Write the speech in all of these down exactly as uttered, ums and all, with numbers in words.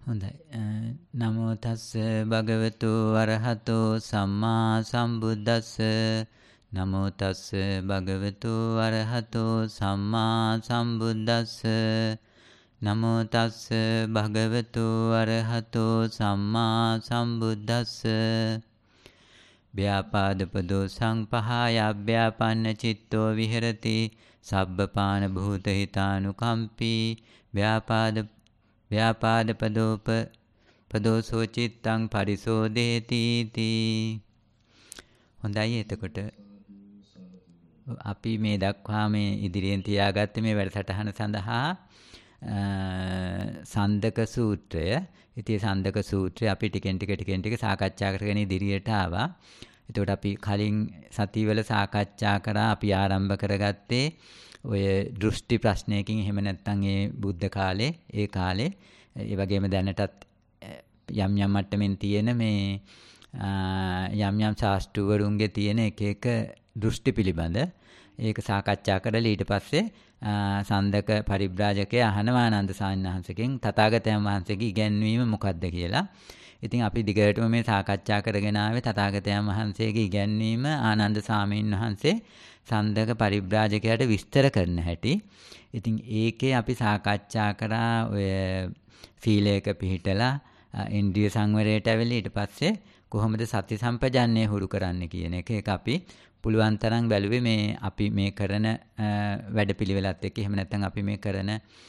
හොඳයි. නමෝ තස්ස භගවතු අරහතෝ සම්මා සම්බුද්දස්ස. නමෝ තස්ස භගවතු අරහතෝ සම්මා සම්බුද්දස්ස. නමෝ තස්ස භගවතු අරහතෝ සම්මා සම්බුද්දස්ස. ව්‍යාපාදපදෝ සංපහාය අභ්‍යාපන්න චිත්තෝ විහෙරති සබ්බපාන භූත හිතානුකම්පී ව්‍යාපාද ව්‍යාපාදපදෝප පදෝසෝ චිත්තං පරිසෝදේති තී. හොඳයි. එතකොට අපි මේ දක්වා මේ ඉදිරියෙන් තියාගත්තේ මේ වැඩසටහන සඳහා සන්දක සූත්‍රය. ඉතින් සන්දක සූත්‍රය අපි ටිකෙන් ටික ටිකෙන් ටික සාකච්ඡා කරගෙන ඉදිරියට ආවා. එතකොට අපි කලින් සතිවල සාකච්ඡා කරා අපි ආරම්භ කරගත්තේ ඔය දෘෂ්ටි ප්‍රශ්නයකින්. එහෙම නැත්නම් ඒ බුද්ධ කාලේ ඒ කාලේ ඒ වගේම දැනටත් යම් යම් මට්ටමින් තියෙන මේ යම් යම් ශාස්ත්‍රවරුන්ගේ තියෙන එක එක දෘෂ්ටි පිළිබඳ ඒක සාකච්ඡා කරලා ඊට පස්සේ සන්දක පරිබ්‍රාජකයා අහනවා ආනන්ද සාමිනහන්සේගෙන් තථාගතයන් වහන්සේගේ ඉගැන්වීම මොකක්ද කියලා. ඉතින් අපි දිගටම මේ සාකච්ඡා කරගෙන ආවේ තථාගතයන් වහන්සේගේ ඉගැන්වීම ආනන්ද සාමීන් වහන්සේ සන්දක පරිබ්‍රාජකයාට විස්තර කරන හැටි. ඉතින් ඒකේ අපි සාකච්ඡා කරා ඔය සීලයක පිහිටලා ඉන්ද්‍රිය සංවරයට ඇවිල්ලා ඊට පස්සේ කොහොමද සති සම්පජන්ණය හුරු කරන්න කියන එක. ඒක අපි පුළුවන් තරම් බැලුවේ මේ අපි මේ කරන වැඩපිළිවෙලත් එක්ක. එහෙම නැත්නම් අපි මේ කරන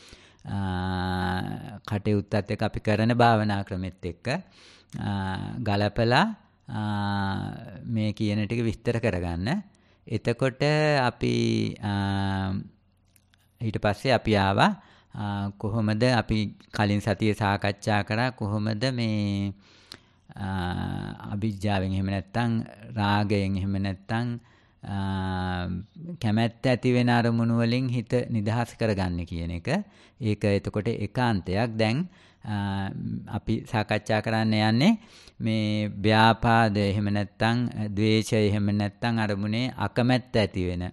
කටයුත්තත් එක්ක අපි කරන භාවනා ක්‍රමෙත් එක්ක ගලපලා මේ කියන ටික විස්තර කරගන්න. එතකොට අපි ඊට පස්සේ අපි ආවා කොහොමද අපි කලින් සතියේ සාකච්ඡා කරා කොහොමද මේ අවිජ්ජාවෙන් එහෙම නැත්නම් රාගයෙන් එහෙම නැත්නම් කැමැත්ත ඇති වෙන අරමුණු වලින් හිත නිදහස් කරගන්න කියන එක. ඒක එතකොට ඒකාන්තයක්. දැන් අපි සාකච්ඡා කරන්න යන්නේ මේ ව්‍යාපාද එහෙම නැත්නම් ද්වේෂය එහෙම නැත්නම් අරමුණේ අකමැත්ත ඇති වෙන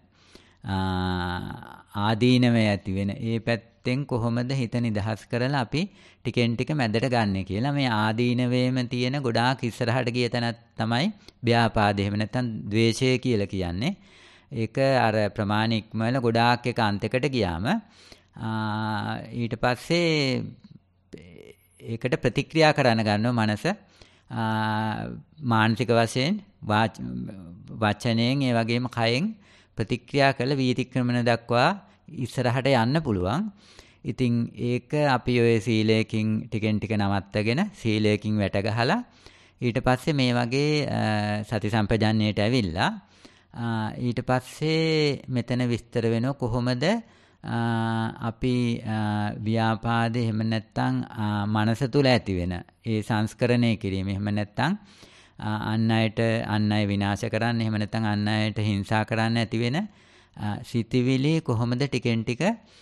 ආදීනමය ඇති වෙන ඒ පැත්තෙන් කොහොමද හිත නිදහස් කරලා අපි ටිකෙන් ටික මැදට ගන්න කියලා. මේ ආදීනවේම තියෙන ගොඩාක් ඉස්සරහට ගිය තැනක් තමයි ව්‍යාපාද එහෙම නැත්නම් ද්වේෂය කියලා කියන්නේ. ඒක අර ප්‍රමාණ ඉක්මවල ගොඩාක් එක අන්තයකට ගියාම ඊට පස්සේ ඒකට ප්‍රතික්‍රියා කරන්න ගන්නවා මනස. මානසික වශයෙන් වචනයෙන් ඒ වගේම කයෙන් ප්‍රතික්‍රියා කළ වීතික්‍රමන දක්වා ඉස්සරහට යන්න පුළුවන්. ඉතින් ඒක අපි ඔය සීලයෙන් ටිකෙන් ටික නවත්තගෙන සීලයෙන් වැට ගහලා ඊට පස්සේ මේ වගේ සති සම්පජන්ණයට ඇවිල්ලා ඊට පස්සේ මෙතන විස්තර වෙනවා කොහොමද අපි ව්‍යාපාදේ එහෙම නැත්නම් මනස තුල ඇති වෙන ඒ සංස්කරණය කිරීම එහෙම නැත්නම් අන් අයට අන් අය විනාශ කරන්න එහෙම නැත්නම් අන් අයට හිංසා කරන්න ඇති වෙන සිතිවිලි කොහොමද ටිකෙන් ටික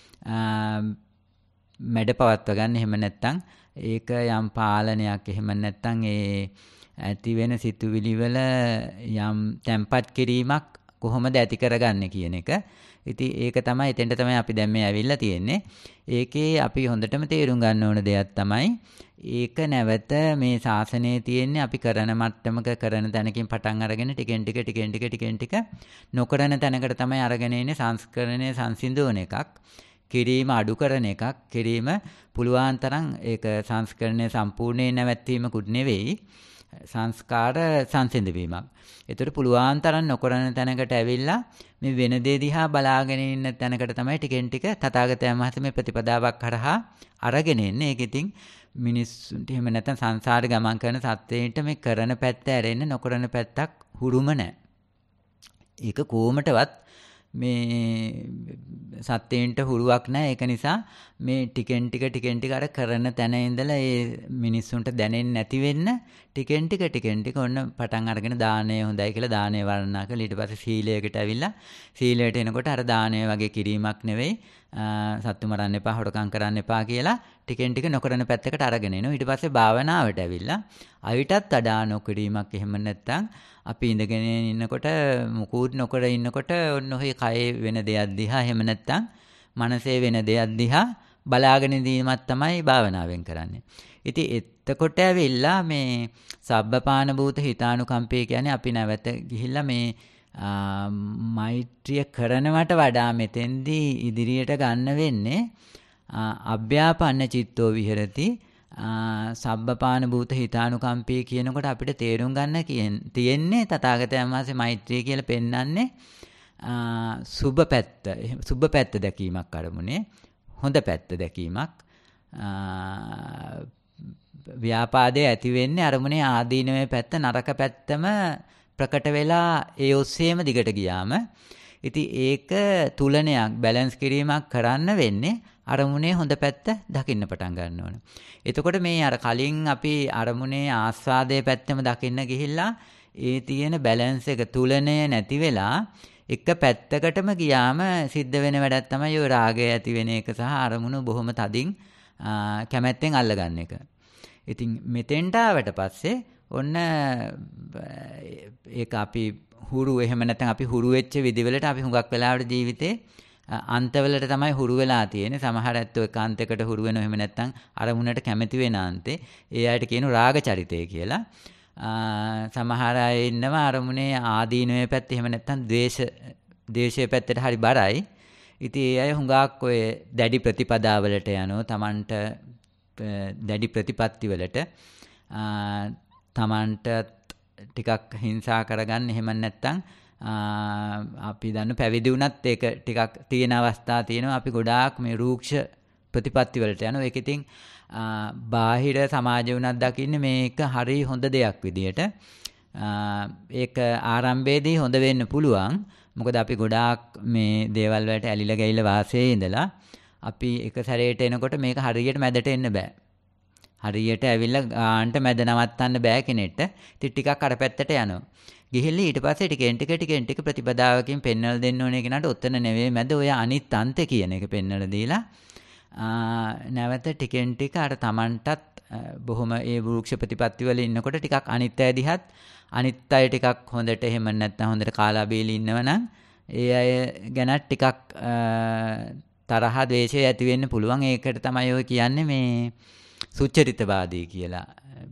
මැඩ පවත්ව ගන්න. එහෙම නැත්නම් ඒක යම් පාලනයක් එහෙම නැත්නම් ඒ ඇති වෙන සිතුවිලි වල යම් තැම්පත් කිරීමක් කොහොමද ඇති කරගන්නේ කියන එක. ඉතින් ඒක තමයි එතෙන්ට තමයි අපි දැන් මේ ඇවිල්ලා තියෙන්නේ. ඒකේ අපි හොඳටම තේරුම් ගන්න ඕන දෙයක් තමයි ඒක නැවත මේ ශාසනයේ තියෙන්නේ අපි කරන මට්ටමක කරන තැනකින් පටන් අරගෙන ටිකෙන් ටික ටිකෙන් ටික ටිකෙන් ටික නොකරන තැනකට තමයි අරගෙන ඉන්නේ. සංස්කරණය සංසිඳවන එකක්, කිරීම අඩු කරන එකක්, කිරීම පුළුවන් තරම් ඒක සංස්කරණය සම්පූර්ණයෙන් නැවැත්වීමකුත් නෙවෙයි, සංස්කාර සංසිඳවීමක්. ඒතර පුළුවන් තරම් නොකරන තැනකට ඇවිල්ලා මේ වෙන දේ දිහා බලාගෙන ඉන්න තැනකට තමයි ටිකෙන් ටික තථාගතයන් වහන්සේ මේ ප්‍රතිපදාවක් කරහා අරගෙන එන්නේ. ඒක ඉතින් මිනිස්සුන්ට එහෙම නැත්නම් සංසාරේ ගමන් කරන සත්‍යයට මේ කරන පැත්ත ඇරෙන්න නොකරන පැත්තක් හුරුම නැහැ. ඒක කොහොමටවත් මේ සත්‍යයට හුරුවක් නැහැ. ඒක නිසා මේ ටිකෙන් ටික ටිකෙන් ටික අර කරන තැන ඉඳලා ඒ මිනිස්සුන්ට දැනෙන්නේ නැති වෙන්න ටිකෙන් ටික ටිකෙන් ටික ඔන්න පටන් අරගෙන දානය හොඳයි කියලා දානය වර්ණනා කරලා ඊට පස්සේ සීලයකට ඇවිල්ලා සීලයට එනකොට අර දානය වගේ කිරීමක් නෙවෙයි සත්තු මරන්න එපා හොරකම් කරන්න එපා කියලා ටිකෙන් ටික නොකරන පැත්තකට අරගෙන එනවා. ඊට පස්සේ භාවනාවට ඇවිල්ලා අවිටත් අඩා නොකිරීමක් එහෙම නැත්නම් අපි ඉඳගෙන ඉන්නකොට මුකුත් නොකර ඉන්නකොට ඔන්න ඔහේ කයේ වෙන දෙයක් දිහා එහෙම නැත්නම් මනසේ වෙන දෙයක් දිහා බලාගෙන ඉඳීමක් තමයි භාවනාවෙන් කරන්නේ. ඉතින් එතකොට ඇවිල්ලා මේ සබ්බපාන භූත හිතානුකම්පේ කියන්නේ අපි නැවත ගිහිල්ලා මේ මෛත්‍රිය කරනවට වඩා මෙතෙන්දී ඉදිරියට ගන්න වෙන්නේ අභ්‍යාපන්න චිත්තෝ විහෙරති සබ්බපාන භූත හිතානුකම්පේ කියනකොට අපිට තේරුම් ගන්න තියෙන්නේ තථාගතයන් වහන්සේ මෛත්‍රිය කියලා පෙන්වන්නේ සුබ පැත්ත සුබ පැත්ත දැකීමක් අරමුණේ හොඳ පැත්ත දැකීමක් ව්‍යාපාදයේ ඇති වෙන්නේ අරමුණේ ආදීනමේ පැත්ත නරක පැත්තම ප්‍රකට වෙලා ඒ ඔස්සේම දිගට ගියාම ඉතින් ඒක තුලනයක් බැලන්ස් කිරීමක් කරන්න වෙන්නේ අරමුණේ හොඳ පැත්ත දකින්න පටන් ගන්න ඕන. එතකොට මේ අර කලින් අපි අරමුණේ ආස්වාදයේ පැත්තම දකින්න ගිහිල්ලා ඒ තියෙන බැලන්ස් එක තුලනය නැති වෙලා එක පැත්තකටම ගියාම සිද්ධ වෙන වැඩක් තමයි ඔය රාගය ඇති වෙන එක සහ අරමුණු බොහොම තදින් කැමැත්තෙන් අල්ලගන්න එක. ඉතින් මෙතෙන්ට ආවට පස්සේ ඔන්න ඒක අපි හුරු එහෙම නැත්නම් අපි හුරු වෙච්ච විදිවලට අපි හුඟක් වෙලාවට ජීවිතේ අන්තවලට තමයි හුරු වෙලා තියෙන්නේ. සමහර ඇත්තෝ එක අන්තයකට හුරු වෙනව එහෙම නැත්නම් අරමුණට කැමති වෙන අන්තේ. ඒ අයට කියන රාග චරිතය කියලා. සමහර අය ඉන්නවා අරමුණේ ආදීනවේ පැත්ත එහෙම නැත්නම් ද්වේෂ ද්වේෂයේ පැත්තට හරි බරයි. ඉතින් ඒ අය හුඟක් ඔය දැඩි ප්‍රතිපදාවලට යනවා. Tamanට දැඩි ප්‍රතිපත්ති වලට තමන්ට ටිකක් හිංසා කරගන්න එහෙම නැත්නම් අපි දන්න පැවිදි වුණත් ඒක ටිකක් තියෙන අවස්ථා තියෙනවා. අපි ගොඩාක් මේ රූක්ෂ ප්‍රතිපත්ති වලට යනවා. ඒක ඉතින් බාහිර සමාජය වුණත් දකින්නේ මේක හරි හොඳ දෙයක් විදියට. ඒක ආරම්භයේදී හොඳ වෙන්න පුළුවන්. මොකද අපි ගොඩාක් මේ දේවල් වලට ඇලිලා ගිහිල්ලා වාසයේ ඉඳලා අපි එක සැරේට එනකොට මේක හරියට මැදට එන්න බෑ. හරියට ඇවිල්ලා ගාන්ට මැද නවත්තන්න බෑ කෙනෙක්ට. ඉතින් ටිකක් අර පැත්තට යනවා. ගිහිල්ලා ඊට පස්සේ ටිකෙන් ටික ටිකෙන් ටික ප්‍රතිපදාවකින් පෙන්වලා දෙන්න ඕනේ කෙනාට ඔතන නෙවෙයි මැද ඔය අනිත් අන්තේ කියන එක පෙන්වලා දීලා නැවත ටිකෙන් ටික අර Tamanටත් බොහොම ඒ වෘක්ෂ ප්‍රතිපත්ති වල ඉන්නකොට ටිකක් අනිත් අය දිහත් අනිත් අය ටිකක් හොඳට එහෙම නැත්නම් හොඳට කාලා බීලි ඉන්නවනම් ඒ අය ගැන ටිකක් තරහ ද්වේෂය ඇති වෙන්න පුළුවන්. ඒකට තමයි ඔය කියන්නේ මේ සුචරිතවාදී කියලා.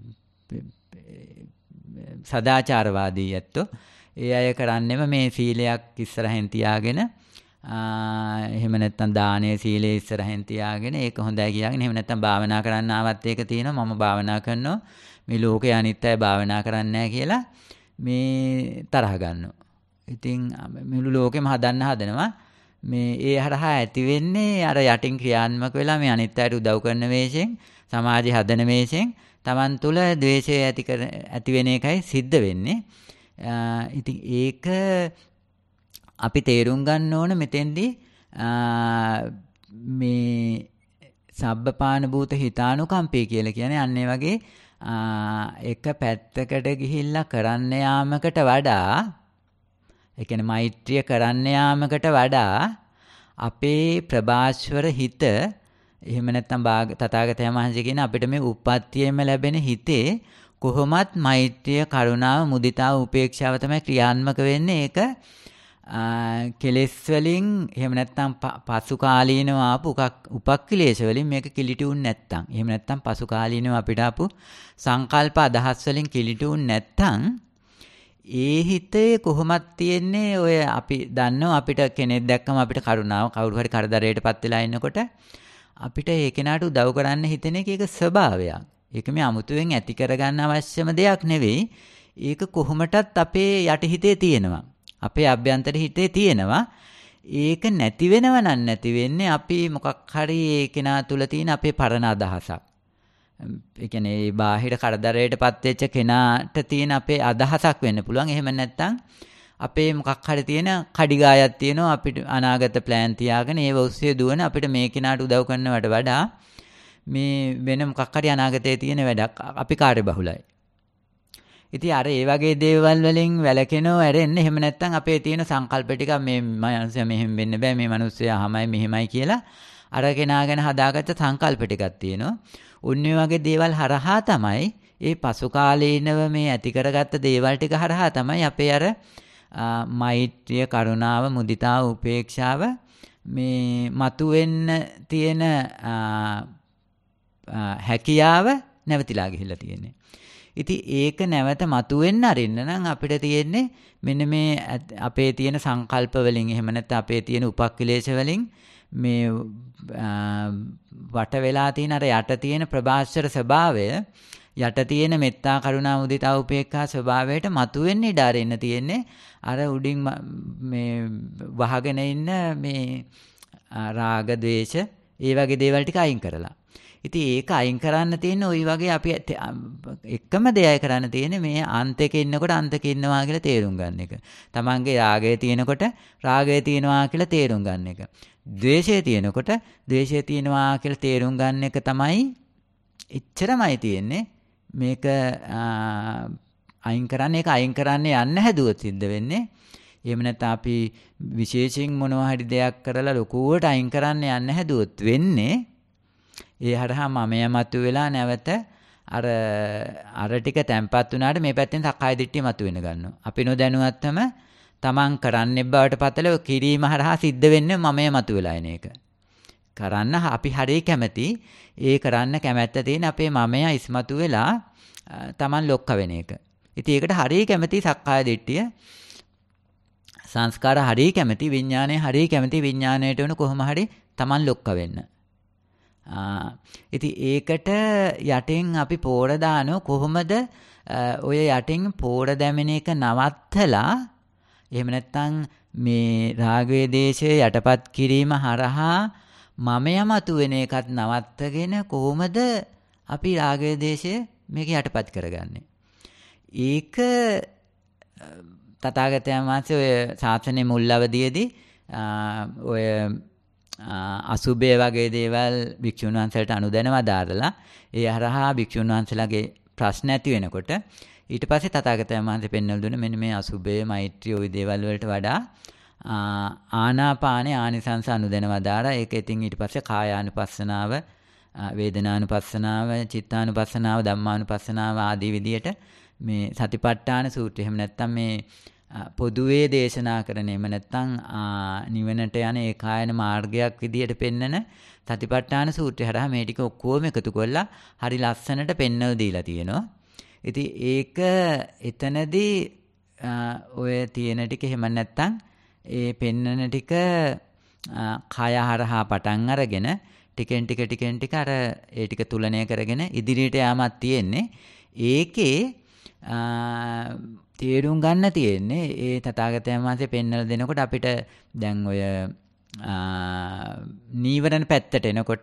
සදාචාරවාදී ඇත්තෝ. ඒ අය කරන්නේම මේ සීලයක් ඉස්සරහින් තියාගෙන එහෙම නැත්නම් දානයේ සීලයේ ඉස්සරහින් තියාගෙන ඒක හොඳයි කියාගෙන එහෙම නැත්නම් භාවනා කරන්න ආවත් ඒක තියෙනවා මම භාවනා කරනවා මේ ලෝකේ අනිත් අය භාවනා කරන්නේ නැහැ කියලා මේ තරහ ගන්නවා. ඉතින් මුළු ලෝකෙම හදන්න හදනවා. මේ ඒ හරහා ඇති වෙන්නේ අර යටින් ක්‍රියාත්මක වෙලා මේ අනිත් අයට උදව් කරන වේශයෙන් සමාජය හදන වේශයෙන් Taman තුල ද්වේෂය ඇති කර ඇති වෙන එකයි සිද්ධ වෙන්නේ. ඉතින් ඒක අපි තේරුම් ගන්න ඕන මෙතෙන්දී මේ සබ්බපාන භූත හිතානුකම්පේ කියලා කියන්නේ අන්න ඒ වගේ එක පැත්තකට ගිහිල්ලා කරන්න යාමකට වඩා ඒ කියන්නේ මෛත්‍රිය කරන්න යාමකට වඩා අපේ ප්‍රභාස්වර හිත එහෙම නැත්නම් තථාගතයන් වහන්සේ කියන අපිට මේ උප්පත්තියෙම ලැබෙන හිතේ කොහොමත් මෛත්‍රිය කරුණාව මුදිතාව උපේක්ෂාව තමයි ක්‍රියාත්මක වෙන්නේ. ඒක කෙලෙස් වලින් එහෙම නැත්නම් පසු කාලීනව ආපු උපක්ඛිලේශ වලින් මේක කිලිටුුන් නැත්නම් එහෙම නැත්නම් පසු කාලීනව අපිට ආපු සංකල්ප අදහස් වලින් කිලිටුුන් නැත්නම් ඒ හිතේ කොහොමද තියෙන්නේ ඔය අපි දන්නවා අපිට කෙනෙක් දැක්කම අපිට කරුණාව කවුරු හරි කරදරයටපත් වෙලා ඉන්නකොට අපිට ඒ කෙනාට උදව් කරන්න හිතෙන එක ඒක ස්වභාවයක්. ඒක මේ අමුතුවෙන් ඇති කරගන්න අවශ්‍යම දෙයක් නෙවෙයි. ඒක කොහොමටත් අපේ යටිහිතේ තියෙනවා. අපේ අභ්‍යන්තර හිතේ තියෙනවා. ඒක නැති වෙනව නම් නැති වෙන්නේ අපි මොකක් හරි ඒ කෙනා තුල තියෙන අපේ පරණ අදහසක්. ඒ කියන්නේ මේ බාහිර කරදරයටපත් වෙච්ච කෙනාට තියෙන අපේ අදහසක් වෙන්න පුළුවන්. එහෙම නැත්නම් අපේ මොකක් හරි තියෙන කඩිගායක් තියෙනවා අපිට අනාගත ප්ලෑන් තියාගෙන ඒව ඔස්සේ දුවන අපිට මේ කෙනාට උදව් කරනවට වඩා මේ වෙන මොකක් හරි අනාගතයේ තියෙන වැඩක් අපි කාර්යබහුලයි. ඉතින් අර ඒ වගේ දේවල් වලින් වැළකෙනව ඇරෙන්න එහෙම නැත්නම් අපේ තියෙන සංකල්ප ටික මේ මනුස්සයා මෙහෙම වෙන්න බෑ මේ මනුස්සයා අහමයි මෙහෙමයි කියලා අර කෙනා ගැන හදාගත්ත සංකල්ප ටිකක් තියෙනවා. උන්නේ වගේ දේවල් හරහා තමයි ඒ පසු කාලීනව මේ ඇති කරගත්ත දේවල් ටික හරහා තමයි අපේ අර මෛත්‍රිය කරුණාව මුදිතාව උපේක්ෂාව මේ මතුවෙන්න තියෙන හැකියාව නැවතිලා ගිහිල්ලා තියෙන්නේ. ඉතින් ඒක නැවත මතුවෙන්න අරින්න නම් අපිට තියෙන්නේ මෙන්න මේ අපේ තියෙන සංකල්ප වලින් එහෙම නැත්නම් අපේ තියෙන උපක්ලේශ වලින් මේ වට වෙලා තියෙන අර යට තියෙන ප්‍රභාස්වර ස්වභාවය යට තියෙන මෙත්තා කරුණා මුදිතා උපේක්ඛා ස්වභාවයට මතුවෙන්න ඉඩ අරින්න තියෙන්නේ අර උඩින් මේ වහගෙන ඉන්න මේ රාග ద్వේෂ ඒ වගේ දේවල් ටික අයින් කරලා. ඉතින් ඒක අයින් කරන්න තියෙන ওই වගේ අපි එකම දෙයයි කරන්න තියෙන්නේ මේ අන්තයක ඉන්නකොට අන්තක ඉන්නවා කියලා තේරුම් ගන්න එක. තමන්ගේ රාගය තියෙනකොට රාගය තියෙනවා කියලා තේරුම් ගන්න එක. ද්වේෂය තියෙනකොට ද්වේෂය තියෙනවා කියලා තේරුම් ගන්න එක තමයි එච්චරමයි තියෙන්නේ. මේක අයින් කරන්න ඒක අයින් කරන්න යන්න හැදුවොත් සිද්ධ වෙන්නේ. එහෙම නැත්නම් අපි විශේෂයෙන් මොනවා හරි දෙයක් කරලා ලොකුවට අයින් කරන්න යන්න හැදුවොත් වෙන්නේ ඒ හරහා මමය මතු වෙලා නැවත අර අර ටික තැම්පත් වුණාට මේ පැත්තෙන් සක්කාය දිට්ඨිය මතු වෙන ගන්නවා. අපි නොදැනුවත්වම තමන් කරන්නේ බවට පතල කිරීම හරහා සිද්ධ වෙන්නේ මමය මතු වෙලා එන එක. කරන්න අපි හරිය කැමති ඒ කරන්න කැමැත්ත තියෙන අපේ මමය ඉස්මතු වෙලා තමන් ලොක්ක වෙන එක. ඉතින් ඒකට හරිය කැමති සක්කාය දිට්ඨිය සංස්කාර හරිය කැමති විඥානය හරිය කැමති විඥාණයට වෙන කොහොම හරි තමන් ලොක්ක වෙන්න. ඉතින් ඒකට යටින් අපි පෝර දානෝ කොහොමද ඔය යටින් පෝර දැමෙන එක නවත්තලා එහෙම නැත්නම් මේ රාගයේ දේශයේ යටපත් කිරීම හරහා මමය මතු වෙන එකත් නවත්තගෙන කොහොමද අපි රාගයේ දේශයේ මේක යටපත් කරගන්නේ? ඒක තථාගතයන් වහන්සේ ඔය ශාසනයේ මුල් අවදීදී ඔය අසුභය වගේ දේවල් භික්ෂුන් වහන්සේලාට අනුදැනව දාරලා ඒ හරහා භික්ෂුන් වහන්සේලාගේ ප්‍රශ්න ඇති වෙනකොට ඊට පස්සේ තථාගතයන් වහන්සේ පෙන්වලා දුන්නේ මෙන්න මේ අසුභය මෛත්‍රිය ওই දේවල් වලට වඩා ආනාපානේ ආනිසංස අනුදැනව දාලා ඒක ඉතින් ඊට පස්සේ කායානුපස්සනාව වේදනානුපස්සනාව චිත්තානුපස්සනාව ධම්මානුපස්සනාව ආදී විදියට මේ සතිපට්ඨාන සූත්‍රය එහෙම නැත්නම් මේ පොදුවේ දේශනා කරන එහෙම නැත්නම් නිවනට යන ඒකායන මාර්ගයක් විදියට පෙන්නන සතිපට්ඨාන සූත්‍රය හරහා මේ ටික ඔක්කොම එකතු කරලා හරි ලස්සනට පෙන්වලා දීලා තියෙනවා. ඉතින් ඒක එතනදී ඔය තියෙන ටික එහෙම නැත්නම් ඒ පෙන්නන ටික කය හරහා පටන් අරගෙන ටිකෙන් ටික ටිකෙන් ටික අර ඒ ටික තුලනය කරගෙන ඉදිරියට යාමක් තියෙන්නේ. ඒකේ තේරුම් ගන්න තියෙන්නේ ඒ තථාගතයන් වහන්සේ පෙන්වලා දෙනකොට අපිට දැන් ඔය නීවරණ පැත්තට එනකොට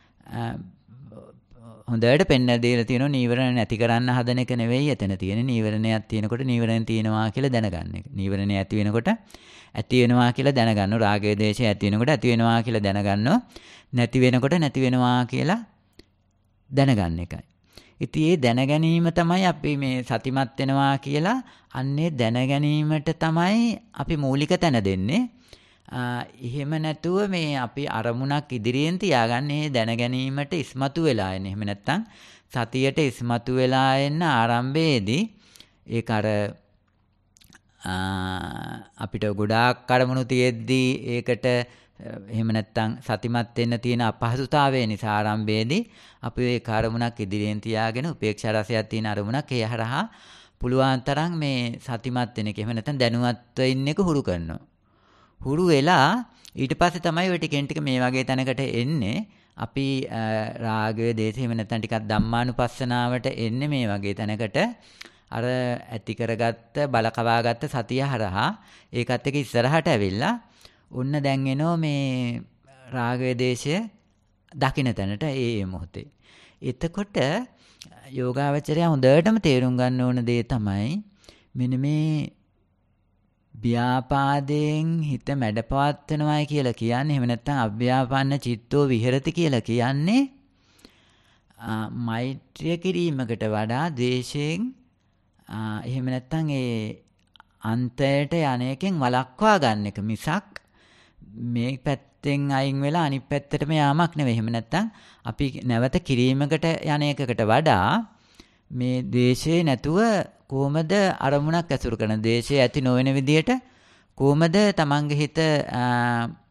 හොඳට පෙන්වලා දීලා තියෙනවා නීවරණ නැති කරන්න හදන එක නෙවෙයි එතන තියෙන්නේ. නීවරණයක් තියෙනකොට නීවරණ තියෙනවා කියලා දැනගන්න එක. නීවරණය ඇති වෙනකොට ඇති වෙනවා කියලා දැනගන්නවා. රාගය දේශය ඇති වෙනකොට ඇති වෙනවා කියලා දැනගන්නවා. නැති වෙනකොට නැති වෙනවා කියලා දැනගන්න එකයි. ඉතින් ඒ දැනගැනීම තමයි අපි මේ සතිමත් වෙනවා කියලා අන්නේ දැනගැනීමට තමයි අපි මූලික තැන දෙන්නේ. එහෙම නැතුව මේ අපි අරමුණක් ඉදිරියෙන් තියාගන්නේ දැනගැනීමට ඉස්මතු වෙලා එන්නේ. එහෙම නැත්නම් සතියට ඉස්මතු වෙලා එන්න ආරම්භයේදී ඒක අර අපිට ගොඩාක් අරමුණු තියෙද්දී ඒකට එහෙම නැත්නම් සතිමත් වෙන්න තියෙන අපහසුතාවය නිසා ආරම්භයේදී අපි ඒ කාර්මුණක් ඉදිරියෙන් තියාගෙන උපේක්ෂා රසයක් තියෙන අරමුණක් ඒ හරහා පුළුවන් තරම් මේ සතිමත් වෙන එක එහෙම නැත්නම් දැනුවත්ව ඉන්න එක හුරු කරනවා. හුරු වෙලා ඊට පස්සේ තමයි ඔය ටිකෙන් ටික මේ වගේ තැනකට එන්නේ. අපි රාගය දේශය එහෙම නැත්නම් ටිකක් ධම්මානුපස්සනාවට එන්නේ මේ වගේ තැනකට. අර ඇති කරගත්ත බලකවාගත්ත සතිය හරහා ඒකත් එක්ක ඉස්සරහට ඇවිල්ලා ඔන්න දැන් එනවා මේ රාගය දේශය දකින්න තැනට ඒ මොහොතේ. එතකොට යෝගාවචරය හොඳටම තේරුම් ගන්න ඕන දේ තමයි මෙන්න මේ ව්‍යාපාදයෙන් හිත මැඩපවත්වනවායි කියලා කියන්නේ එහෙම නැත්නම් අභ්‍යාපන්න චිත්තෝ විහෙරති කියලා කියන්නේ මෛත්‍රිය කිරීමකට වඩා ද්වේෂයෙන් එහෙම නැත්නම් ඒ අන්තයට යන්නේකින් වළක්වා ගන්න එක මිසක් මේ පැත්තෙන් අයින් වෙලා අනිත් පැත්තටම යාමක් නෙවෙයි. එහෙම නැත්නම් අපි නැවත කිරීමකට යන එකකට වඩා මේ ද්වේෂය නැතුව කොහොමද අරමුණක් ඇසුරු කරන ද්වේෂය ඇති නොවන විදියට කොහොමද තමන්ගේ හිත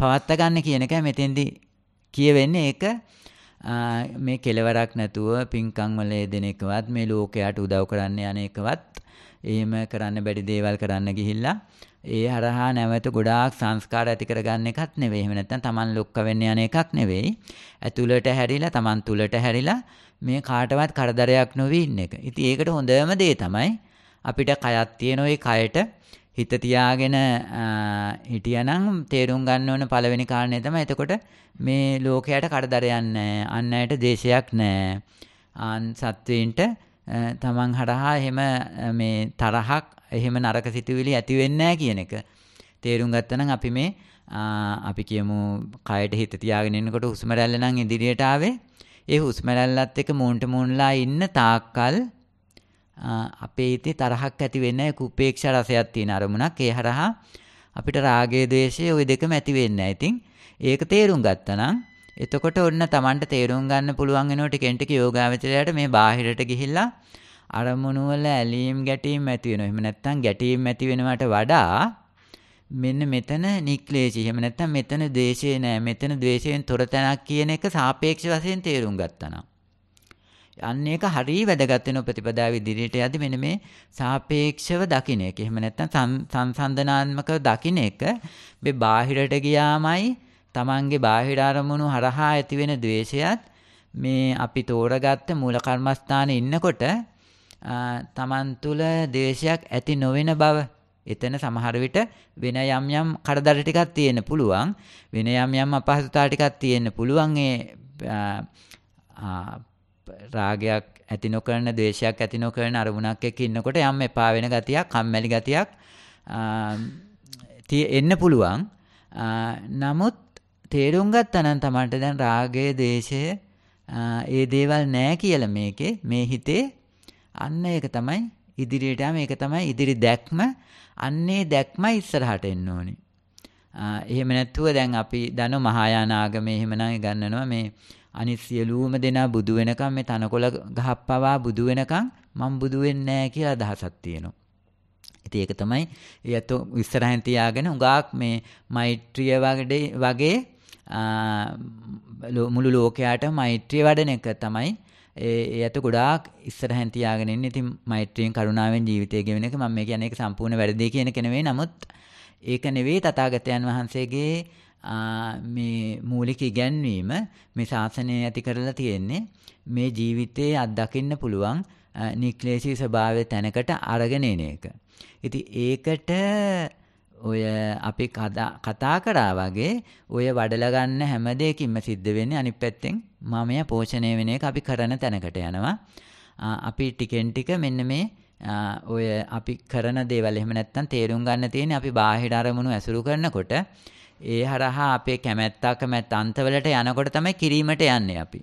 පවත්ත ගන්න කියන එකයි මෙතෙන්දී කියවෙන්නේ. ඒක මේ කෙලවරක් නැතුව පින්කම් වල යෙදෙන එකවත් මේ ලෝකයට උදව් කරන්න යන එකවත් එහෙම කරන්න බැරි දේවල් කරන්න ගිහිල්ලා ඒ හරහා නැවත ගොඩාක් සංස්කාර ඇති කරගන්න එකක් නෙවෙයි. එහෙම නැත්නම් Taman ලොක්ක වෙන්න යන එකක් නෙවෙයි. ඇතුළට හැරිලා Taman තුලට හැරිලා මේ කාටවත් කරදරයක් නොවි ඉන්න එක. ඉතින් ඒකට හොඳම දේ තමයි අපිට කයක් තියෙන ওই කයට හිත තියාගෙන හිටියානම් තේරුම් ගන්න ඕන පළවෙනි කාරණේ තමයි එතකොට මේ ලෝකයට කරදරයක් නැහැ. අන් අයට දේශයක් නැහැ. ආන් සත්වයින්ට තමන් හරහා එහෙම මේ තරහක් එහෙම නරක සිතුවිලි ඇති වෙන්නේ නැහැ කියන එක තේරුම් ගත්තා නම් අපි මේ අපි කියමු කයට හිත තියාගෙන ඉන්නකොට හුස්ම රැල්ල නම් ඉදිරියට ආවේ. ඒ හුස්ම රැල්ලත් එක්ක මූණට මූණලා ඉන්න තාක්කල් අපේ හිතේ තරහක් ඇති වෙන්නේ නැහැ. කුපේක්ෂා රසයක් තියෙන අරමුණක්. ඒ හරහා අපිට රාගය, ද්වේෂය ওই දෙකම ඇති වෙන්නේ නැහැ. ඉතින් ඒක තේරුම් ගත්තා නම් එතකොට ඔන්න Tamanට තේරුම් ගන්න පුළුවන් වෙනවා ටිකෙන් ටික යෝගාවචරයට මේ බාහිරට ගිහිල්ලා අරමුණු වල ඇලීම් ගැටීම් ඇති වෙනවා. එහෙම නැත්නම් ගැටීම් ඇති වෙනවට වඩා මෙන්න මෙතන නික්ලේශී. එහෙම නැත්නම් මෙතන ද්වේෂය නෑ. මෙතන ද්වේෂයෙන් තොර තැනක් කියන එක සාපේක්ෂ වශයෙන් තේරුම් ගත්තා නම් අන්න ඒක හරිය වැදගත් වෙන ප්‍රතිපදාව ඉදිරියට යද්දි මෙන්න මේ සාපේක්ෂව දකින්න එක. එහෙම නැත්නම් සංසන්දනාත්මකව දකින්න එක මේ බාහිරට ගියාමයි තමන්ගේ බාහිර අරමුණු හරහා ඇති වෙන ද්වේෂයත් මේ අපි තෝරගත්ත මූල කර්මස්ථානයේ ඉන්නකොට තමන් තුළ ද්වේෂයක් ඇති නොවන බව එතන සමහර විට වෙන යම් යම් කරදර ටිකක් තියෙන්න පුළුවන්. වෙන යම් යම් අපහසුතාව ටිකක් තියෙන්න පුළුවන්. ඒ රාගයක් ඇති නොකරන, ද්වේෂයක් ඇති නොකරන අරමුණක් එක්ක ඉන්නකොට යම් එපා වෙන ගතියක්, කම්මැලි ගතියක් එන්න පුළුවන්. නමුත් තේරුම් ගත්තා නම් තමන්ට දැන් රාගය, දේශය ඒ දේවල් නැහැ කියලා මේකේ මේ හිතේ අන්න ඒක තමයි ඉදිරියට යම ඒක තමයි ඉදිරි දැක්ම. අන්නේ දැක්මයි ඉස්සරහට එන්න ඕනේ. එහෙම නැත්තුව දැන් අපි දන්න මහායාන ආගමේ එහෙමනම් ගන්නනවා මේ අනිත් සියලුම දෙනා බුදු වෙනකම් මේ තනකොළ ගහප්පවා බුදු වෙනකම් මම බුදු වෙන්නේ නැහැ කියලා අදහසක් තියෙනවා. ඉතින් ඒක තමයි ඒත් ඉස්සරහින් තියාගෙන උගාක් මේ මෛත්‍රිය වගේ වගේ මුළු ලෝකයට මෛත්‍රිය වඩන එක තමයි ඒ යත ගොඩාක් ඉස්සරහින් තියාගෙන ඉන්නේ. ඉතින් මෛත්‍රියෙන් කරුණාවෙන් ජීවිතය ගෙවන එක මම මේ කියන්නේ ඒක සම්පූර්ණ වැරදි කියන එක නෙවෙයි. නමුත් ඒක නෙවෙයි තථාගතයන් වහන්සේගේ මේ මූලික ඉගැන්වීම මේ ශාසනය ඇති කරලා තියෙන්නේ මේ ජීවිතයේ අත්දකින්න පුළුවන් නික්ලේශී ස්වභාවය තැනකට අරගෙන එන එක. ඉතින් ඒකට ඔය අපි කතා කරා වගේ ඔය වඩලා ගන්න හැම දෙයකින්ම සිද්ධ වෙන්නේ අනිත් පැත්තෙන් මමයා පෝෂණය වෙන එක අපි කරන තැනකට යනවා. අපි ටිකෙන් ටික මෙන්න මේ ඔය අපි කරන දේවල් එහෙම නැත්නම් තේරුම් ගන්න තියෙන්නේ අපි බාහිර අරමුණු ඇසුරු කරනකොට ඒ හරහා අපේ කැමැත්ත කැමැත්ත අන්තවලට යනකොට තමයි කිරීමට යන්නේ අපි.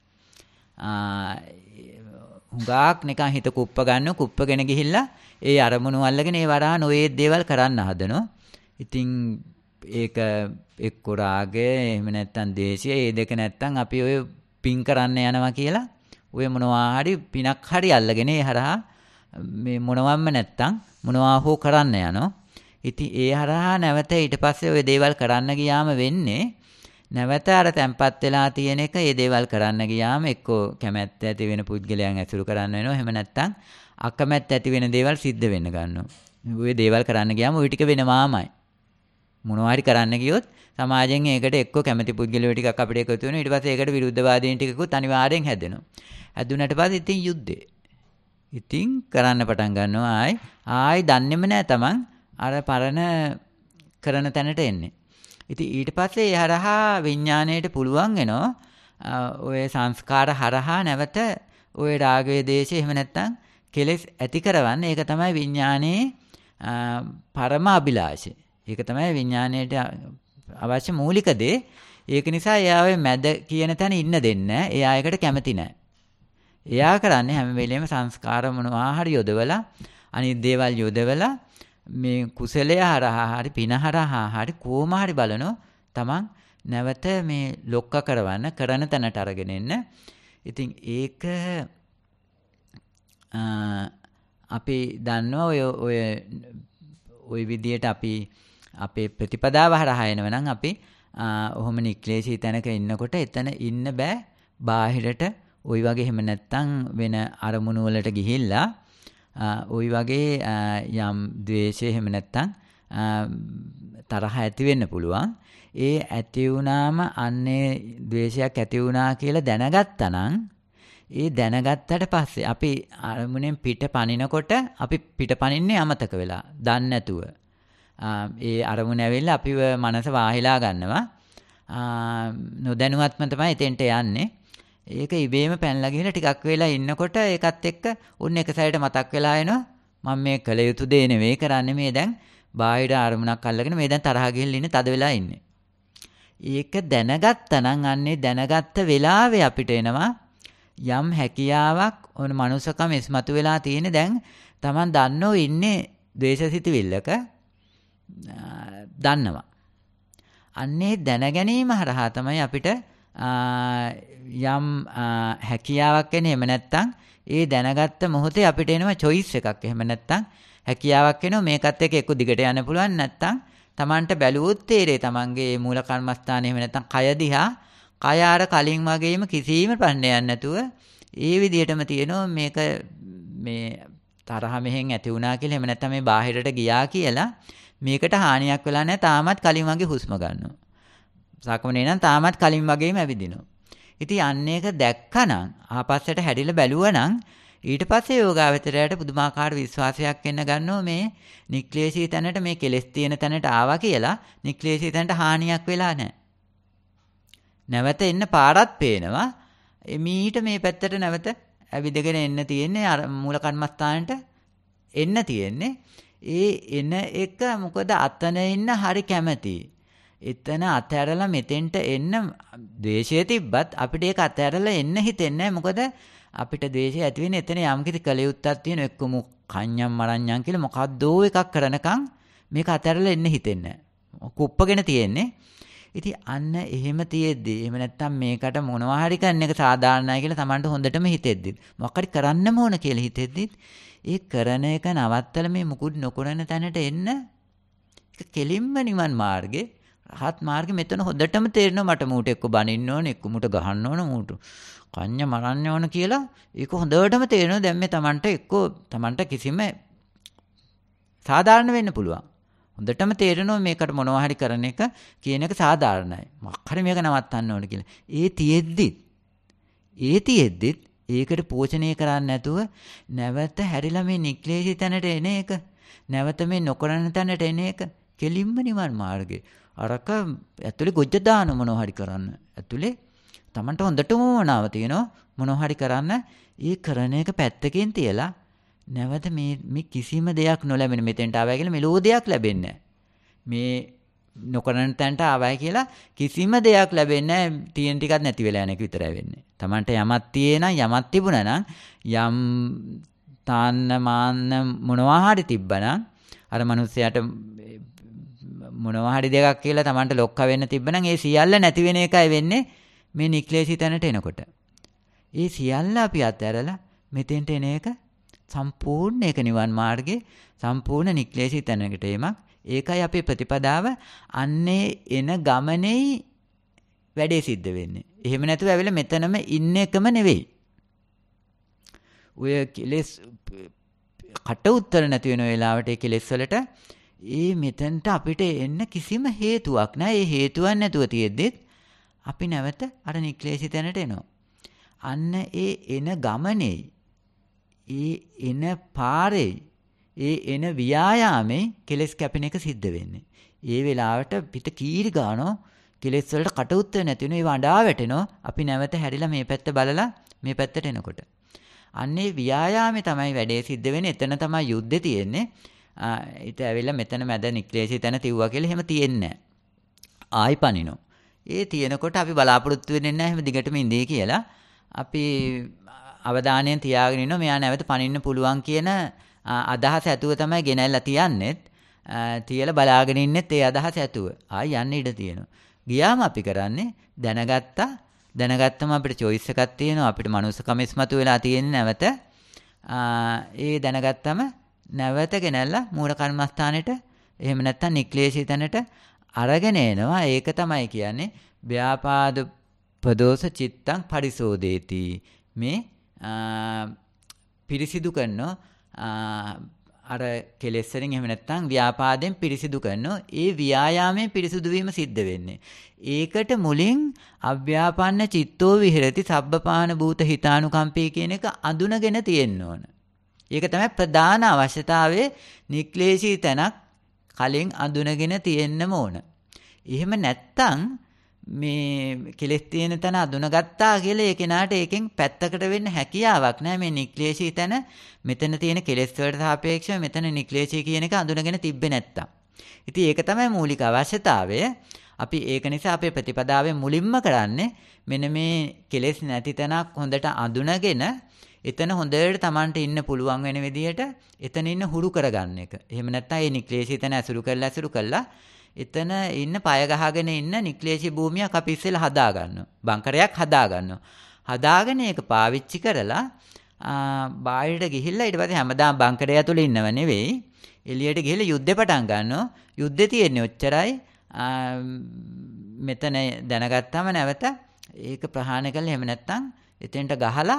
හුඟක් නිකන් හිත කුප්ප ගන්න කුප්පගෙන ගිහිල්ලා ඒ අරමුණු අල්ලගෙන ඒ වරහා නොයේ දේවල් කරන්න හදනවා. ඉතින් ඒක එක්ක රාගය එහෙම නැත්නම් දේශය ඒ දෙක නැත්නම් අපි ඔය පින් කරන්න යනවා කියලා ඔය මොනවා හරි පිනක් හරි අල්ලගෙන ඒ හරහා මේ මොනවම්ම නැත්නම් මොනවා හෝ කරන්න යනවා. ඉතින් ඒ හරහා නැවත ඊට පස්සේ ඔය දේවල් කරන්න ගියාම වෙන්නේ නැවත අර තැම්පත් වෙලා තියෙන එක ඒ දේවල් කරන්න ගියාම එක්කෝ කැමැත්ත ඇති වෙන පුද්ගලයන් ඇසුරු කරන්න වෙනවා. එහෙම නැත්නම් අකමැත්ත ඇති වෙන දේවල් සිද්ධ වෙන්න ගන්නවා. ඔය දේවල් කරන්න ගියාම ওই ටික වෙනවාමයි. මොනවා හරි කරන්න ගියොත් සමාජයෙන් ඒකට එක්කෝ කැමැති පුද්ගලයෝ ටිකක් අපිට එකතු වෙනවා. ඊට පස්සේ ඒකට විරුද්ධවාදීන් ටිකකුත් අනිවාර්යෙන් හැදෙනවා. හැදුනට පස්සේ ඉතින් යුද්ධේ. ඉතින් කරන්න පටන් ගන්නවා ආයි ආයි දන්නේම නැහැ තමන් අර පරණ කරන තැනට එන්නේ. ඉතින් ඊට පස්සේ ඒ හරහා විඥාණයට පුළුවන් වෙනවා ඔය සංස්කාර හරහා නැවත ඔය රාගය, දේශය එහෙම නැත්නම් කෙලෙස් ඇති කරවන්න. ඒක තමයි විඥානයේ පරම අභිලාෂය. ඒක තමයි විඥාණයට අවශ්‍ය මූලික දේ. ඒක නිසා එයා ඔය මැද කියන තැන ඉන්න දෙන්නේ නැහැ. එයා ඒකට කැමති නැහැ. එයා කරන්නේ හැම වෙලෙම සංස්කාර මොනවා හරි යොදවලා අනිත් දේවල් යොදවලා මේ කුසලය හරහා හරි පින හරහා හරි කොහොම හරි බලනෝ තමන් නැවත මේ ලොක්ක කරවන්න කරන තැනට අරගෙන එන්න. ඉතින් ඒක අපි දන්නවා ඔය ඔය ওই විදියට අපි අපේ ප්‍රතිපදාව හරහා එනවා නම් අපි ඔහොම නික්ලේශී තැනක ඉන්නකොට එතන ඉන්න බෑ බාහිරට ওই වගේ එහෙම නැත්තම් වෙන අරමුණු වලට ගිහිල්ලා ওই වගේ යම් ද්වේෂය එහෙම නැත්තම් තරහ ඇති වෙන්න පුළුවන්. ඒ ඇති වුණාම අන්නේ ද්වේෂයක් ඇති වුණා කියලා දැනගත්තා නම් ඒ දැනගත්තට පස්සේ අපි අරමුණෙන් පිට පනිනකොට අපි පිට පනින්නේ අමතක වෙලා දන්නේ නැතුව. ඒ අරමුණ ඇවිල්ලා අපිව මනස වාහිලා ගන්නවා. නොදැනුවත්ම තමයි එතෙන්ට යන්නේ. ඒක ඉබේම පැනලා ගිහලා ටිකක් වෙලා ඉන්නකොට ඒකත් එක්ක උන් එක සැරේට මතක් වෙලා එනවා මම මේ කළ යුතු දේ නෙවෙයි කරන්නේ මේ දැන් බාහිර අරමුණක් අල්ලගෙන මේ දැන් තරහ ගිහින් ඉන්නේ තද වෙලා ඉන්නේ. ඒක දැනගත්තා නම් අන්නේ දැනගත්ත වෙලාවේ අපිට එනවා යම් හැකියාවක් ඕන මනුස්සකම ඉස්මතු වෙලා තියෙන දැන් Taman දන්නෝ ඉන්නේ ද්වේෂසිතවිල්ලක දන්නවා. අන්නේ දැන ගැනීම හරහා තමයි අපිට යම් හැකියාවක් එන්නේ. එහෙම නැත්නම් ඒ දැනගත්ත මොහොතේ අපිට එනවා choice එකක්. එහෙම නැත්නම් හැකියාවක් එනවා මේකත් එක්ක එක්ක දිගට යන්න පුළුවන් නැත්නම් Tamanට බැලුවොත් තේරේ Tamanගේ මූල කර්මස්ථානේ එහෙම නැත්නම් කය දිහා කය ආර කලින් වගේම කිසිම ප්‍රශ්නයක් නැතුව ඒ විදිහටම තියෙනවා මේක මේ තරහ මෙහෙන් ඇති වුණා කියලා එහෙම නැත්නම් මේ බාහිරට ගියා කියලා මේකට හානියක් වෙලා නැහැ තාමත් කලින් වගේ හුස්ම ගන්නවා. සාකමනේ නම් තාමත් කලින් වගේම ඇවිදිනවා. ඉතින් අන්න ඒක දැක්කනම් ආපස්සට හැරිලා බැලුවනම් ඊට පස්සේ යෝගාවචරයට පුදුමාකාර විශ්වාසයක් එන්න ගන්නවා මේ නික්ලේශී තැනට මේ කෙලෙස් තියෙන තැනට ආවා කියලා නික්ලේශී තැනට හානියක් වෙලා නැහැ. නැවත එන්න පාරක් පේනවා. මීට මේ පැත්තට නැවත ඇවිදගෙන එන්න තියෙන්නේ අර මූල කර්මස්ථානට එන්න තියෙන්නේ. ඒ එන එක මොකද අතන ඉන්න හරි කැමැති. එතන අතහැරලා මෙතෙන්ට එන්න ද්වේෂය තිබ්බත් අපිට ඒක අතහැරලා එන්න හිතෙන්නේ නැහැ. මොකද අපිට ද්වේෂය ඇති වෙන්නේ එතන යම් කිසි කලියුත්තක් තියෙන එක්කම කන්‍යම් මරණ්‍යම් කියලා මොකද්දෝ එකක් කරනකම් මේක අතහැරලා එන්න හිතෙන්නේ නැහැ. කුප්පගෙන තියෙන්නේ. ඉතින් අන්න එහෙම තියෙද්දි එහෙම නැත්තම් මේකට මොනවා හරි කරන එක සාධාරණයි කියලා Tamanට හොඳටම හිතෙද්දි මොකක් හරි කරන්නම ඕන කියලා හිතෙද්දි ඒ කරන එක නවත්තලා මේ මුකුත් නොකරන තැනට එන්න ඒක කෙලින්ම නිවන් මාර්ගේ රහත් මාර්ගේ මෙතන හොඳටම තේරෙනවා මට මූට එක්ක බනින්න ඕන එක්ක මූට ගහන්න ඕන මූට කන්‍ය මරන්න ඕන කියලා ඒක හොඳටම තේරෙනවා දැන් මේ Tamanට එක්ක Tamanට කිසිම සාධාරණ වෙන්න පුළුවන්. හොඳටම තේරෙනවා මේකට මොනවා හරි කරන එක කියන එක සාධාරණයි. මොකක් හරි මේක නවත්තන්න ඕන කියලා. ඒ තියෙද්දි ඒ තියෙද්දි ඒකට පෝෂණය කරන්නේ නැතුව නැවත හැරිලා මේ නික්ලේශී තැනට එන එක නැවත මේ නොකරන තැනට එන එක කෙලින්ම නිවන් මාර්ගේ. අරක ඇතුලේ ගොජ්ජ දාන මොනවා හරි කරන්න. ඇතුලේ Tamanට හොඳටම වමනාව තියෙනවා මොනවා හරි කරන්න. ඒ කරන එක පැත්තකින් තියලා නැවත මේ මේ කිසිම දෙයක් නොලැබෙන මෙතෙන්ට ආවයි කියලා මෙලෝ දෙයක් ලැබෙන්නේ මේ නොකරන තැනට ආවයි කියලා කිසිම දෙයක් ලැබෙන්නේ නැහැ. තියෙන ටිකක් නැති වෙලා යන එක විතරයි වෙන්නේ. Tamanට යමක් තියෙන යමක් තිබුණා නම් යම් තාන්න මාන්න මොනවා හරි තිබ්බනම් අර මිනිස්සයාට මොනවා හරි දෙයක් කියලා Tamanට ලොක්ක වෙන්න තිබ්බනම් ඒ සියල්ල නැති වෙන එකයි වෙන්නේ මේ නික්ලේශී තැනට එනකොට. ඒ සියල්ල අපි අත්හැරලා මෙතෙන්ට එන එක සම්පූර්ණ ඒක නිවන් මාර්ගේ සම්පූර්ණ නික්ලේශී තැනකට එීමක්. ඒකයි අපේ ප්‍රතිපදාව. අන්නේ එන ගමනේ වැඩේ සිද්ධ වෙන්නේ. එහෙම නැතුව ඇවිල්ලා මෙතනම ඉන්න එකම නෙවෙයි. ඔය කෙලෙස් කට උත්තර නැති වෙන වෙලාවට ඒ කෙලෙස් වලට ඒ මෙතනට අපිට එන්න කිසිම හේතුවක් නැහැ. ඒ හේතුවක් නැතුව තියෙද්දිත් අපි නැවත අර නික්ලේශී තැනට එනවා. අන්න ඒ එන ගමනේ ඒ එන පාරේ ඒ එන ව්‍යායාමේ කෙලස් කැපෙන එක සිද්ධ වෙන්නේ. ඒ වෙලාවට පිට කීරි ගානෝ කෙලස් වලට කට උත්තර නැති වෙනවා. ඒ වඩා වැටෙනවා. අපි නැවත හැරිලා මේ පැත්ත බලලා මේ පැත්තට එනකොට. අන්නේ ව්‍යායාමේ තමයි වැඩේ සිද්ධ වෙන්නේ. එතන තමයි යුද්ධේ තියෙන්නේ. ඊට ඇවිල්ලා මෙතන මැද නික්ලේශී තැන තිව්වා කියලා එහෙම තියෙන්නේ නැහැ. ආයි පනිනෝ. ඒ තියෙනකොට අපි බලාපොරොත්තු වෙන්නේ නැහැ එහෙම දිගටම ඉඳී කියලා. අපි අවධානයෙන් තියාගෙන ඉන්නවා මෙයා නැවත පනින්න පුළුවන් කියන අදහස ඇතුව තමයි ගෙනල්ලා තියන්නේත් තියලා බලාගෙන ඉන්නෙත් ඒ අදහස ඇතුව. ආයි යන්න ඉඩ තියෙනවා. ගියාම අපි කරන්නේ දැනගත්තා දැනගත්තම අපිට choice එකක් තියෙනවා. අපිට මනුස්සකම ඉස්මතු වෙලා තියෙන්නේ නැවත. ඒ දැනගත්තම නැවත ගෙනල්ලා මූල කර්මස්ථානෙට එහෙම නැත්නම් නික්ලේශී තැනට අරගෙන එනවා. ඒක තමයි කියන්නේ ව්‍යාපාද පදෝස චිත්තං පරිසෝදේති. මේ පිරිසිදු කරනවා අර කෙලෙස් වලින් එහෙම නැත්නම් ව්‍යාපාදයෙන් පිරිසිදු කරනවා. ඒ ව්‍යායාමයෙන් පිරිසිදු වීම සිද්ධ වෙන්නේ. ඒකට මුලින් අව්‍යාපන්න චිත්තෝ විහෙරති සබ්බපාන භූත හිතානුකම්පේ කියන එක අඳුනගෙන තියෙන්න ඕන. ඒක තමයි ප්‍රධාන අවශ්‍යතාවයේ නික්ලේශී තැනක් කලින් අඳුනගෙන තියෙන්නම ඕන. එහෙම නැත්තම් මේ කෙලෙස් තියෙන තැන අඳුනගත්තා කියලා ඒ කෙනාට ඒකෙන් පැත්තකට වෙන්න හැකියාවක් නැහැ. මේ නික්ලේශී තැන මෙතන තියෙන කෙලෙස් වලට සාපේක්ෂව මෙතන නික්ලේශී කියන එක අඳුනගෙන තිබ්බේ නැත්තම්. ඉතින් ඒක තමයි මූලික අවශ්‍යතාවය. අපි ඒක නිසා අපේ ප්‍රතිපදාවේ මුලින්ම කරන්නේ මෙන්න මේ කෙලෙස් නැති තැනක් හොඳට අඳුනගෙන එතන හොඳට Tamanට ඉන්න පුළුවන් වෙන විදිහට එතන ඉන්න හුරු කරගන්න එක. එහෙම නැත්නම් ඒ නික්ලේශී තැන ඇසුරු කරලා ඇසුරු කරලා එතන ඉන්න පය ගහගෙන ඉන්න නික්ලේශී භූමියක් අපි ඉස්සෙල්ලා හදා ගන්නවා. බංකරයක් හදා ගන්නවා. හදාගෙන ඒක පාවිච්චි කරලා බාහිරට ගිහිල්ලා ඊට පස්සේ හැමදාම බංකරය ඇතුලේ ඉන්නව නෙවෙයි. එළියට ගිහිල්ලා යුද්ධේ පටන් ගන්නවා. යුද්ධේ තියෙන්නේ ඔච්චරයි. මෙතන දැනගත්තාම නැවත ඒක ප්‍රහාණය කළා. එහෙම නැත්නම් එතෙන්ට ගහලා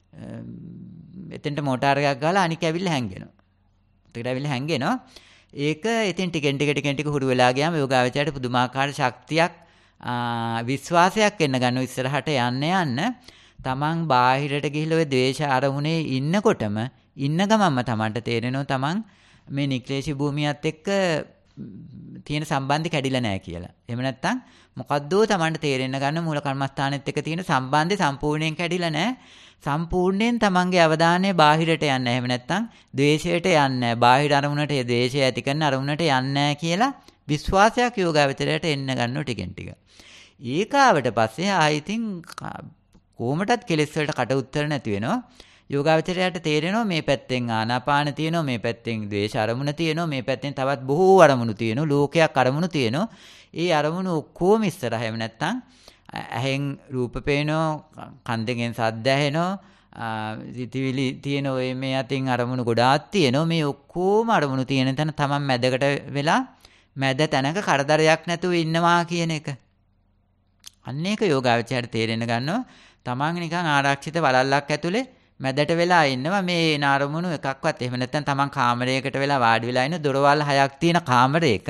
එතෙන්ට මෝටාර් එකක් ගහලා අනික ඇවිල්ලා හැංගෙනවා. එතකට ඇවිල්ලා හැංගෙනවා. ඒක ඉතින් ටිකෙන් ටික ටිකෙන් ටික හුරු වෙලා ගියාම යෝගාවචරයට පුදුමාකාර ශක්තියක් විශ්වාසයක් එන්න ගන්නවා. ඉස්සරහට යන්න යන්න තමන් බාහිරට ගිහිල්ලා ඔය ද්වේෂ අරමුණේ ඉන්නකොටම ඉන්න ගමන්ම තමන්ට තේරෙනවා තමන් මේ නික්ලේශී භූමියත් එක්ක තියෙන සම්බන්ධය කැඩිලා නැහැ කියලා. එහෙම නැත්නම් මොකද්දෝ තමන්ට තේරෙන්න ගන්න මූල කර්මස්ථානෙත් එක්ක තියෙන සම්බන්ධය සම්පූර්ණයෙන් කැඩිලා නැහැ. සම්පූර්ණයෙන් තමන්ගේ අවධානය බාහිරට යන්නේ. එහෙම නැත්නම් ද්වේෂයට යන්නේ. බාහිර අරමුණට ඒ ද්වේෂය ඇති කරන අරමුණට යන්නේ කියලා විශ්වාසයක් යෝගාවචරයට එන්න ගන්නවා ටිකෙන් ටික. ඒකාවට පස්සේ ආයි ඉතින් කොහොමටත් කෙලෙස් වලට කට උත්තර නැති වෙනවා. යෝගාවචරයට තේරෙනවා මේ පැත්තෙන් ආනාපාන තියෙනවා, මේ පැත්තෙන් ද්වේෂ අරමුණ තියෙනවා, මේ පැත්තෙන් තවත් බොහෝ අරමුණු තියෙනවා, ලෝකයක් අරමුණු තියෙනවා. ඒ අරමුණු ඔක්කොම ඉස්සරහ එහෙම නැත්නම් ඇහෙන් රූප පේනවා, කන්දෙන් සද්ද ඇහෙනවා, සිතිවිලි තියෙන ඔය මේ අතින් අරමුණු ගොඩාක් තියෙනවා. මේ ඔක්කොම අරමුණු තියෙන තැන තමන් මැදකට වෙලා මැද තැනක කරදරයක් නැතුව ඉන්නවා කියන එක. අන්න ඒක යෝගාවචරයට තේරෙන්න ගන්නවා. තමන් නිකන් ආරක්ෂිත වලල්ලක් ඇතුලේ මැදට වෙලා ඉන්නවා. මේ නාරමුණු එකක්වත් එහෙම නැත්නම් තමන් කාමරයකට වෙලා වාඩි වෙලා ඉන්න දොරවල් හයක් තියෙන කාමරයක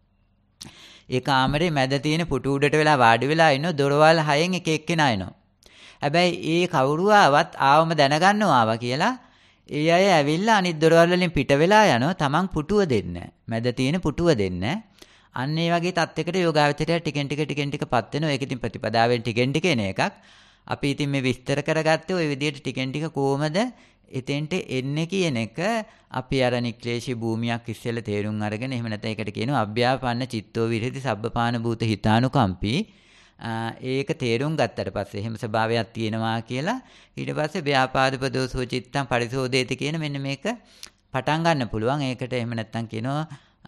ඒ කාමරේ මැද තියෙන පුටු උඩට වෙලා වාඩි වෙලා ඉන්න දොරවල් හයෙන් එක එක්කෙනා එනවා. හැබැයි ඒ කවුරු ආවත් ආවම දැනගන්නවා ආවා කියලා ඒ අය ඇවිල්ලා අනිත් දොරවල් වලින් පිට වෙලා යනවා. තමන් පුටුව දෙන්නේ මැද තියෙන පුටුව දෙන්නේ. අන්න ඒ වගේ තත්යකට යෝගාවචරය ටිකෙන් ටික ටිකෙන් ටික පත් වෙනවා. ඒක ඉතින් ප්‍රතිපදාවෙන් ටිකෙන් ටික එන එකක්. අපි ඉතින් මේ විස්තර කරගත්තේ ওই විදිහට ටිකෙන් ටික කොහමද එතෙන්ට එන්නේ කියන එක අපි අර නික්ලේශී භූමියක් ඉස්සෙල්ලා තේරුම් අරගෙන එහෙම නැත්නම් ඒකට කියනවා අභ්‍යාපන්න චිත්තෝ විරහිත සබ්බපාන භූත හිතානුකම්පී. ඒක තේරුම් ගත්තට පස්සේ එහෙම ස්වභාවයක් තියෙනවා කියලා ඊට පස්සේ ව්‍යාපාදපදෝසෝ චිත්තං පරිසෝදේති කියන මෙන්න මේක පටන් ගන්න පුළුවන්. ඒකට එහෙම නැත්නම් කියනවා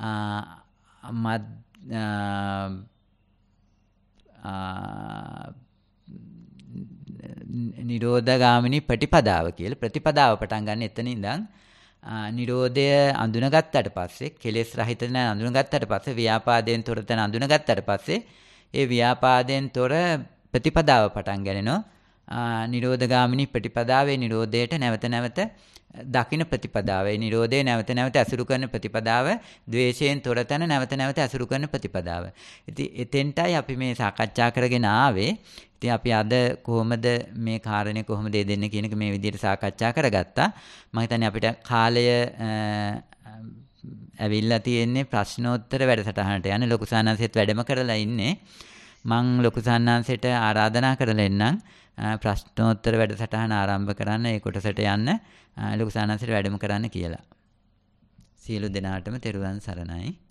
මත් නිරෝධගාමිනී ප්‍රතිපදාව කියලා. ප්‍රතිපදාව පටන් ගන්න එතන ඉඳන් නිරෝධය අඳුනගත්තට පස්සේ කෙලෙස් රහිත නැ අඳුනගත්තට පස්සේ ව්‍යාපාදයෙන් තොර තැන අඳුනගත්තට පස්සේ ඒ ව්‍යාපාදයෙන් තොර ප්‍රතිපදාව පටන් ගන්නවා. නිරෝධගාමිනී ප්‍රතිපදාවේ නිරෝධයට නැවත නැවත දකින්න ප්‍රතිපදාව. ඒ නිරෝධය නැවත නැවත අසුරු කරන ප්‍රතිපදාව. ද්වේෂයෙන් තොර තැන නැවත නැවත අසුරු කරන ප්‍රතිපදාව. ඉතින් එතෙන්ටයි අපි මේ සාකච්ඡා කරගෙන ආවේ. ඉතින් අපි අද කොහොමද මේ කාරණේ කොහොමද දෙන්නේ කියන එක මේ විදිහට සාකච්ඡා කරගත්තා. මම හිතන්නේ අපිට කාලය ඇවිල්ලා තියෙන්නේ ප්‍රශ්නෝත්තර වැඩසටහනට යන ලොකු සානන්සෙත් වැඩම කරලා ඉන්නේ. මම ලොකු සානන්සෙට ආරාධනා කරලා එන්නම් ප්‍රශ්නෝත්තර වැඩසටහන ආරම්භ කරන්න ඒ කොටසට යන්න ලොකු සානන්සෙට වැඩම කරන්න කියලා. සියලු දෙනාටම තෙරුවන් සරණයි.